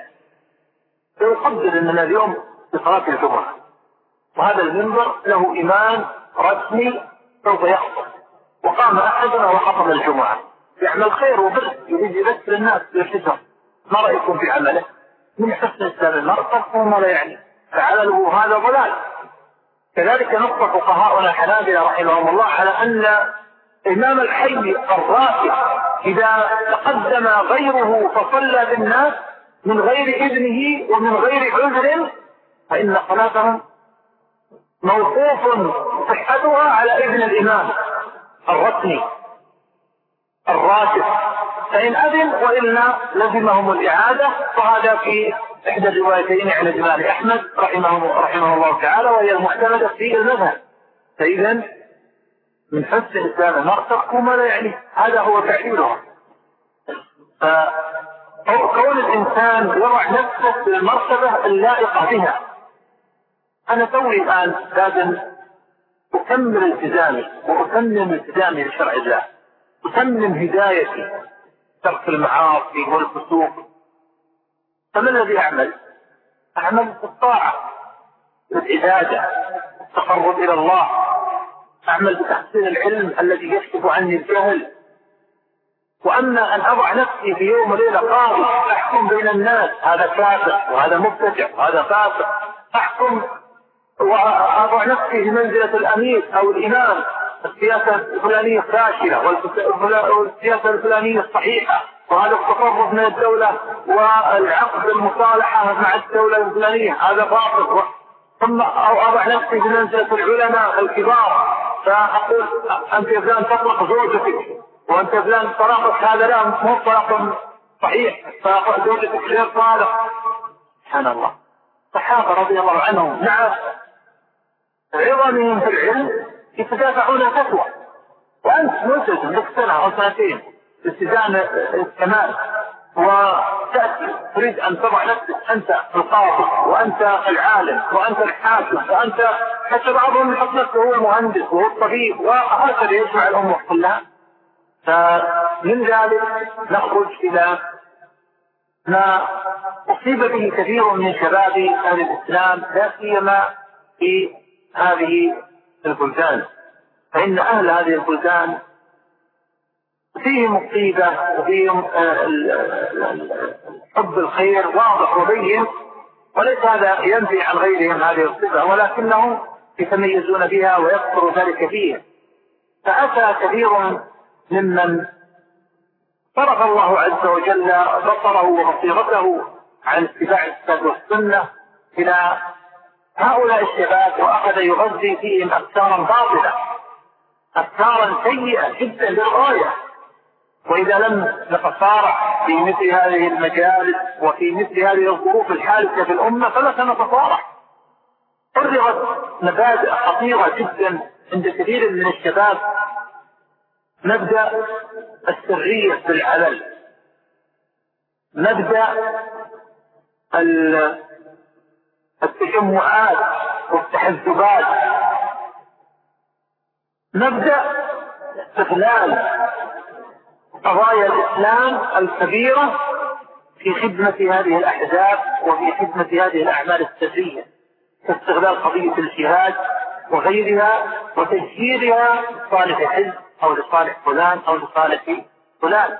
A: فيقدر أننا اليوم في صلاة الجمعة، وهذا المنبر له إمام رسمي سوف يخطب، وقام أحدنا وخطب الجمعة، يعمل خير وبر، يريد يذكر الناس بالحسن. ما رأيكم في عمله؟ من حسن إسلام المرء تركه ما لا يعنيه، فعمله هذا ضلال. كذلك نص فقهاؤنا الحنابلة رحمهم الله على أن إمام الحي الراتب إذا تقدم غيره فصلى بالناس من غير إذنه ومن غير عذر فإن صلاتهم موقوف صحتها على إذن الإمام الرسمي الراتب، فإن أذن وإلا لزمهم الإعادة. وهذا في إحدى الروايتين عن الإمام أحمد رحمه الله تعالى، وهي المعتمدة في المذهب. فإذا من حسن إسلام المرء تركه ما لا يعني، هذا هو تعبيره. كون الإنسان يضع نفسه في المرتبة اللائقة بها. أنا توي الآن لازم أكمل التزامي وأتمم التزامي لشرع الله، أتمم هدايتي، ترك المعاصي والفسوق. فما الذي أعمل؟ أعمل بالطاعة، بالعبادة، التقرب إلى الله، أعمل بتحصيل العلم الذي يكشف عني الجهل. وأما أن أضع نفسي في يوم وليلة قاضي أحكم بين الناس، هذا كافر وهذا مبتدع وهذا فاسق، أحكم وأضع نفسي في منزلة الأمير أو الإمام، السياسة الفلانية فاشلة والسياسة الفلانية صحيحة، وهذا التصرف من الدولة والعقد المصالحة مع الدولة الفلانية هذا باطل. ثم أو أضع نفسي في منزلة العلماء الكبار فأقول أنت يا فلان تطلق زوجتك، وأنت فلان طلاقك هذا لا مو طلاق صحيح، فزوجتك غير طالق. سبحان الله، الصحابة رضي الله عنهم مع عظمهم في العلم يتدافعون فتوى، وأنت ملتزم لك سنة أو سنتين التزام الكمال، وتأتي تريد أن تضع نفسك أنت القاضي وأنت العالم وأنت الحاكم وأنت حتى بعضهم يحط نفسه هو المهندس وهو الطبيب، وهكذا يجمع الأمور كلها. فمن ذلك نخرج إلى ما أصيب به كثير من شباب أهل الإسلام لا سيما في هذه البلدان، فإن أهل هذه البلدان فيهم الطيبة وفيهم حب الخير واضح وبين، وليس هذا ينفي عن غيرهم هذه الصفة، ولكنهم يتميزون بها ويكثر ذلك فيهم. فأتى كثير ممن صرف الله عز وجل بصره وبصيرته عن اتباع الكتاب والسنة إلى هؤلاء الشباب، وأخذ يغذي فيهم أفكارا باطلة، أفكارا سيئة جدا للغاية. وإذا لم نتصارع في مثل هذه المجالس وفي مثل هذه الظروف الحادثة في الأمة فلا سنتصارع. فرغت مبادئ خطيرة جدا عند كثير من الشباب، مبدأ السرية في العمل، مبدأ التجمعات والتحزبات، مبدأ استغلال قضايا الإسلام الكبيرة في خدمة هذه الأحزاب وفي خدمة هذه الأعمال السرية، كاستغلال قضية الجهاد وغيرها وتسييرها لصالح حزب أو لصالح فلان أو لصالح فلان.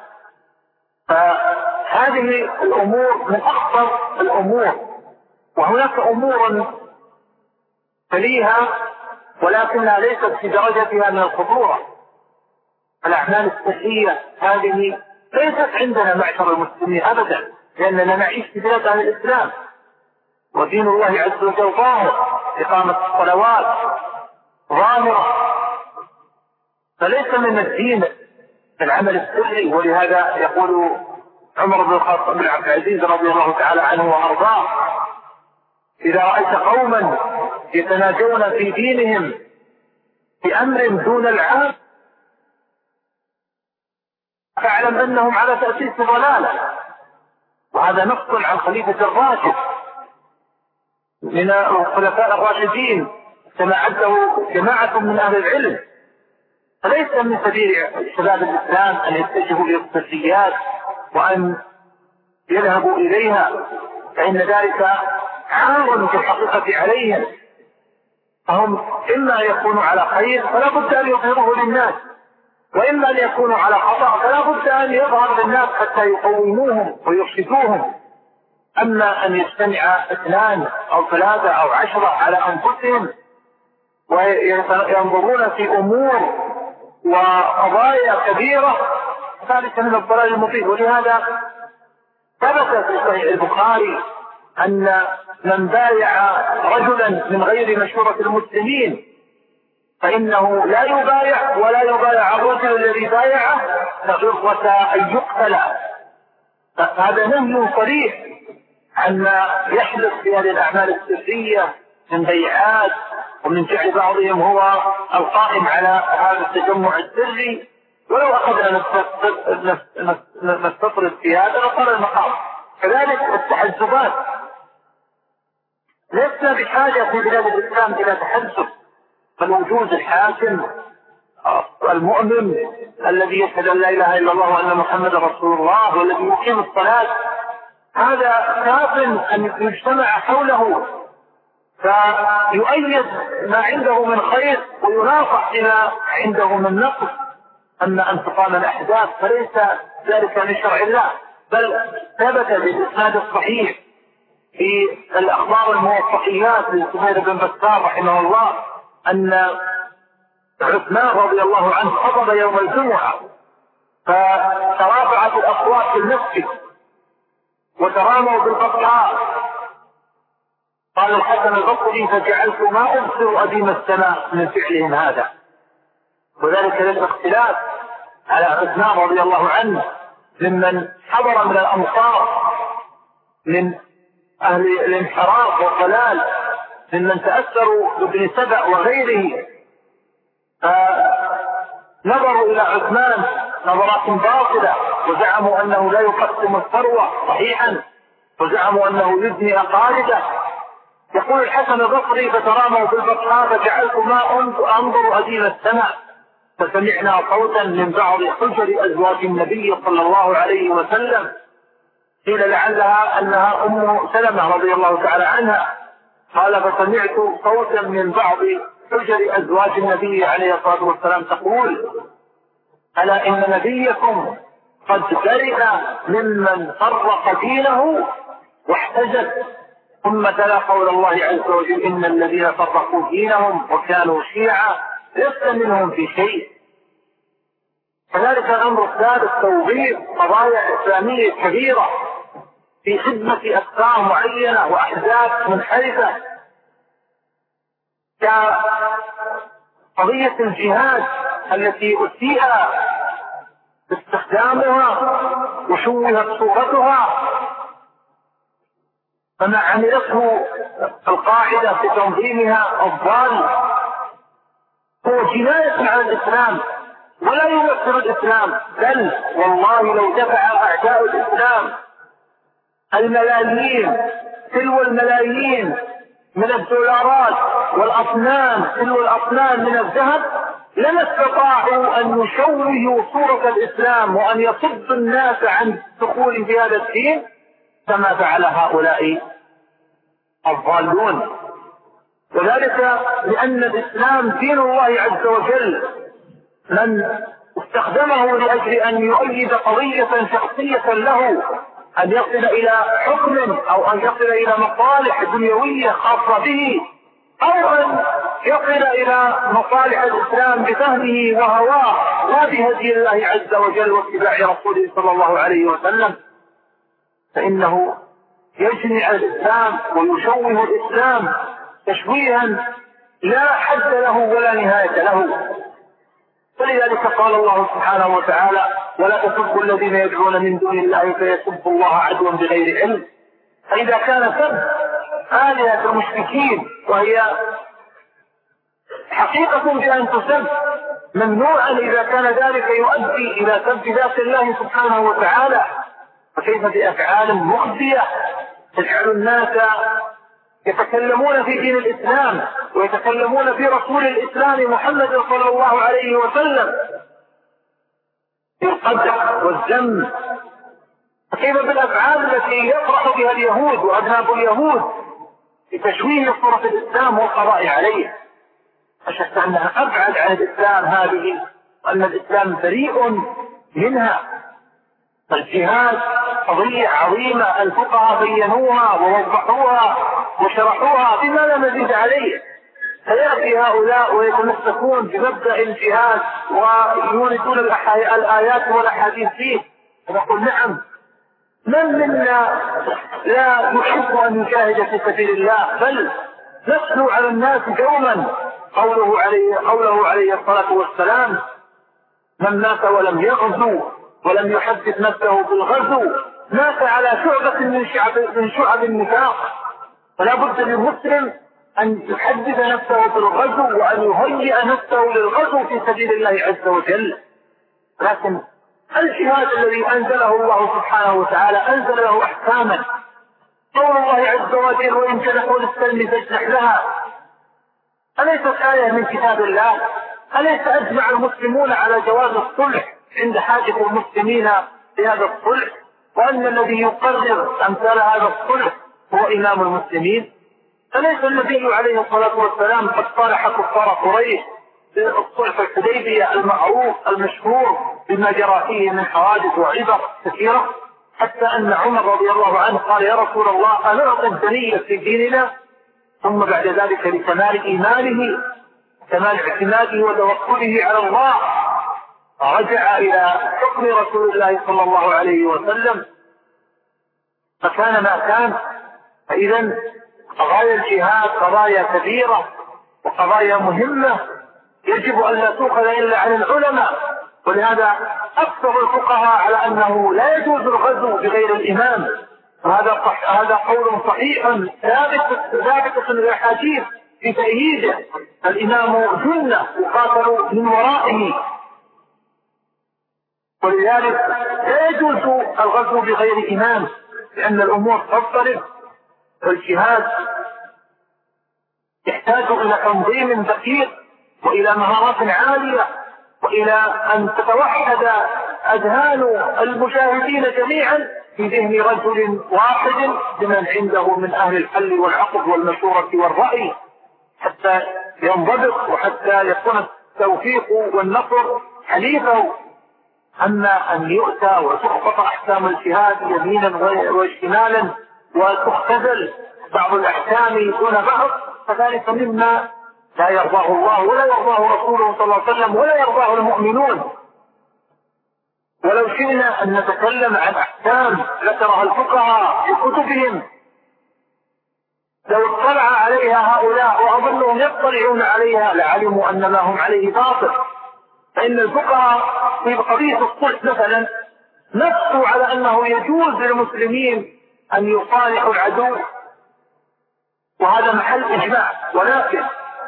A: فهذه الأمور من أخطر الأمور، وهناك أمور تليها ولكنها ليست في درجتها من الخطورة. الأعمال السرية هذه ليست عندنا معشر المسلمين أبدا، لأننا نعيش في بلاد أهل الإسلام ودين الله عز وجل ظاهر، إقامة الصلوات ظاهرة، فليس من الدين العمل السري. ولهذا يقول عمر بن الخطاب بن عبد العزيز رضي الله تعالى عنه وأرضاه: إذا رأيت قوما يتناجون في دينهم بأمر دون العام فاعلم أنهم على تأسيس ضلالة. وهذا نص عن خليفة الراشد من الخلفاء الراشدين كما عده جماعة من أهل العلم. فليس من سبيل شباب الإسلام أن يتجهوا للسريات وأن يذهبوا إليها، فإن ذلك عار في الحقيقة عليهم. فهم إما يكونوا على خير فلا بد أن يظهروه للناس، وإما أن يكونوا على خطأ فلا بد أن يظهر للناس حتى يقوموهم ويرشدوهم. أما أن يجتمع 2 أو 3 أو 10 على أنفسهم وينظرون في أمور وقضايا كبيرة، ذلك من الضلال المبين. ولهذا ثبت في صحيح البخاري أن من بايع رجلا من غير مشورة المسلمين فإنه لا يبايع ولا يبايع الرجل الذي بايعه لغرة أن يقتل. هذا نهي صريح عما يحدث في هذه الأعمال السرية من بيعات ومن جعل بعضهم هو القائم على هذا التجمع السري. ولو أخذنا نستطرد في هذا لطال المقام. كذلك التحزبات، لسنا بحاجة في بلاد الإسلام إلى تحزب، فالوجود الحاكم المؤمن الذي يشهد أن لا إله إلا الله وأن محمد رسول الله والذي يقيم الصلاة، هذا كاف أن يجتمع حوله فيؤيد ما عنده من خير ويناصح بما عنده من نقص. أما انتقام الأحداث فليس ذلك من شرع الله، بل ثبت بالإسناد الصحيح في الأخبار الموثقيات لسهير بن بسار رحمه الله أن عثمان رضي الله عنه خطب يوم الجمعة فترافعت الأصوات في المسجد وتراموا بالقطعاء. قال الحسن البصري: فجعلت ما أبصر أديم السماء من فعلهم هذا. وذلك للاختلاف على عثمان رضي الله عنه ممن حضر من الأمصار من أهل الانحراف والضلال ممن تأثروا بابن سبأ وغيره، فنظروا إلى عثمان نظرات باطلة، وزعموا أنه لا يقسم الثروة صحيحا، وزعموا أنه يبني أقاربه. يقول الحسن البصري: فتراموا بالبطحاء فجعلت ما أنظر أديم السماء، فسمعنا صوتا من بعض حجر أزواج النبي صلى الله عليه وسلم، قيل لعلها أنها أم سلمة رضي الله تعالى عنها، قال: فسمعت صوتا من بعض حجر أزواج النبي عليه الصلاة والسلام تقول: ألا إن نبيكم قد برئ ممن فرق دينه واحتجب. ثم تلا قول الله عز وجل: إن الذين فرقوا دينهم وكانوا شيعا لست منهم في شيء. كذلك الأمر الثالث توظيف قضايا إسلامية كبيرة في خدمة أفكار معينة وأحزاب منحرفة، كقضية الجهاد التي أسيء استخدامها وشوهت صورتها، فما عملته القاعدة في تنظيمها الضال هو جناية على الإسلام ولا يمثل الإسلام، بل والله لو دفع أعداء الإسلام الملايين تلو الملايين من الدولارات والأطنان تلو الأطنان من الذهب لما استطاعوا أن يشوهوا صورة الإسلام وأن يصدوا الناس عن الدخول في هذا الدين كما فعل هؤلاء الضالون. وذلك لأن الإسلام دين الله عز وجل، من استخدمه لأجل أن يؤيد قضية شخصية له، أن يصل إلى حكم أو أن يصل إلى مصالح دنيوية خاصة به، أو أن يصل إلى مصالح الإسلام بفهمه وهواه لا بهدي الله عز وجل واتباع رسوله صلى الله عليه وسلم، فإنه يجني على الإسلام ويشوه الإسلام تشويها لا حد له ولا نهاية له. فلذلك قال الله سبحانه وتعالى: ولا تسبوا الذين يدعون من دون الله فيسبوا الله عدوا بغير علم. فإذا كان سب آلهة المشركين وهي حقيقة بأن تسب ممنوعا إذا كان ذلك يؤدي إلى سب ذات الله سبحانه وتعالى، فكيف بأفعال مخزية تجعل الناس يتكلمون في دين الإسلام ويتكلمون في رسول الإسلام محمد صلى الله عليه وسلم بالقدح والذم؟ فكيف بالأفعال التي يفرح بها اليهود وأذهاب اليهود لتشويه صورة الإسلام والقضاء عليه؟ أشهد أنها أبعد عن الإسلام هذه، وأن الإسلام بريء منها. فالجهاد قضية عظيمة الفقهاء بينوها ووضحوها وشرحوها بما لا مزيد عليه. فيأتي هؤلاء ويتمسكون بمبدأ الجهاد ويوردون الآيات والأحاديث فيه، ونقول: نعم، من منا لا يحب أن يجاهد في سبيل الله، بل نتلو على الناس دوما قوله عليه الصلاة والسلام: من مات ولم يغزو ولم يحدث نفسه بالغزو مات على شعبة من شعب النفاق. فلا بد للمسلم أن يحدث نفسه بالغزو وأن يهيئ نفسه للغزو في سبيل الله عز وجل. لكن الجهاد الذي أنزله الله سبحانه وتعالى أنزل له أحكاما. قول الله عز وجل: وإن جنحوا للسلم فاجنح لها. أليست آية من كتاب الله؟ أليس أجمع المسلمون على جواز الصلح عند حاجة المسلمين لهذا الصلح، وأن الذي يقرر أمثال هذا الصلح هو إمام المسلمين؟ أليس النبي عليه الصلاة والسلام قد صالح كفار قريش بالصلح الحديبية المعروف المشهور بما جرى فيه من حوادث وعبر كثيرة، حتى أن عمر رضي الله عنه قال: يا رسول الله، أنعطي الدنية في ديننا؟ ثم بعد ذلك لكمال إيمانه كمال اعتماده وتوكله على الله رجع إلى حكم رسول الله صلى الله عليه وسلم، فكان ما كان. فإذا قضايا الجهاد قضايا كبيرة وقضايا مهمة يجب أن لا تؤخذ إلا عن العلماء، ولهذا أكثر الفقهاء على أنه لا يجوز الغزو بغير الإمام، هذا قول صحيح ثابت في الأحاديث في تأييده. الإمام جنة يقاتل من ورائه، ولذلك لا يجوز الغزو بغير إمام، لأن الأمور تضطرب، والجهاد يحتاج إلى تنظيم دقيق وإلى مهارات عالية وإلى أن تتوحد أذهان المشاهدين جميعا في ذهن رجل واحد بمن عنده من أهل الحل والعقد والمشورة والرأي، حتى ينضبط وحتى يكون التوفيق والنصر حليفه. أما أن يؤتى وتخبط أحكام الجهاد يمينا وشمالا وتختزل بعض الأحكام دون بعض، فذلك مما لا يرضاه الله ولا يرضاه رسوله صلى الله عليه وسلم ولا يرضاه المؤمنون. ولو شئنا أن نتكلم عن أحكام ذكرها الفقهاء في كتبهم لو اطلع عليها هؤلاء وأظنهم يطلعون عليها لعلموا أن ما هم عليه باطل. فإن الفقهاء في قضية الصلح مثلا نصوا على أنه يجوز للمسلمين أن يصالحوا العدو، وهذا محل إجماع، ولكن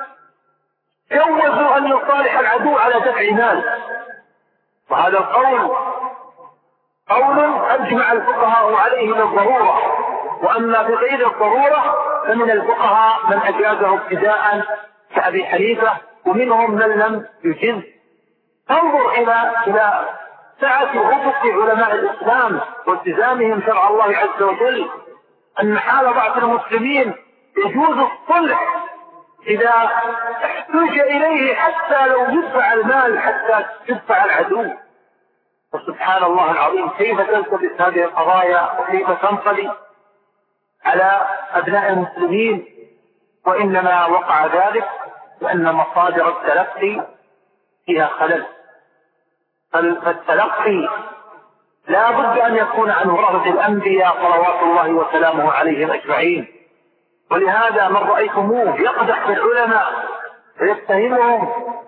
A: جوزوا أن يصالح العدو على دفع مال، وهذا القول قول أجمع الفقهاء عليه بالضرورة. وأما بغير الضرورة فمن الفقهاء من أجازه ابتداء كأبي حنيفة، ومنهم من لم يجز. انظر إلى سعة أفق علماء الإسلام والتزامهم شرع الله عز وجل، أن حال بعض المسلمين يجوز الصلح إذا احتاج إليه حتى لو يدفع المال حتى يدفع العدو. وسبحان الله العظيم كيف تلتبس هذه القضايا وكيف تنقضي على أبناء المسلمين. وإنما وقع ذلك لأن مصادر التلقي فيها خلل. فالتلقي لا بد أن يكون عن ورثة الأنبياء صلوات الله وسلامه عليهم أجمعين. ولهذا من رأيتموه يقدح بالعلماء ويتهمهم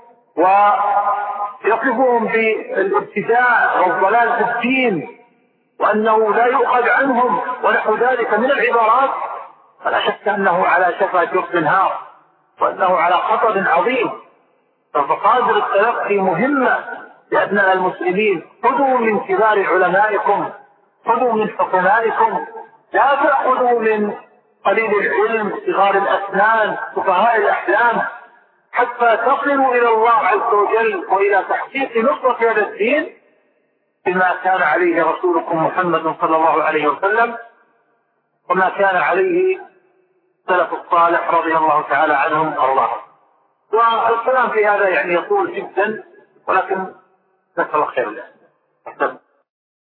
A: ويقفهم بالابتداع والضلال في الدين وأنه لا يؤخذ عنهم ونحو ذلك من العبارات، فلا شك أنه على شفا جرف هار وأنه على خطر عظيم. فمصادر التلقي مهمة لأبناء المسلمين. خذوا من كبار علمائكم، خذوا من حكمائكم، لا تأخذوا من قليل العلم صغار الأسنان سفهاء الأحلام، حتى تصلوا إلى الله عز وجل وإلى تحقيق نصرة هذا الدين بما كان عليه رسولكم محمد صلى الله عليه وسلم وما كان عليه سلف الصالح رضي الله تعالى عنهم وارضاهم. والكلام في هذا يعني يطول جدا، ولكن نسأل الله خير له.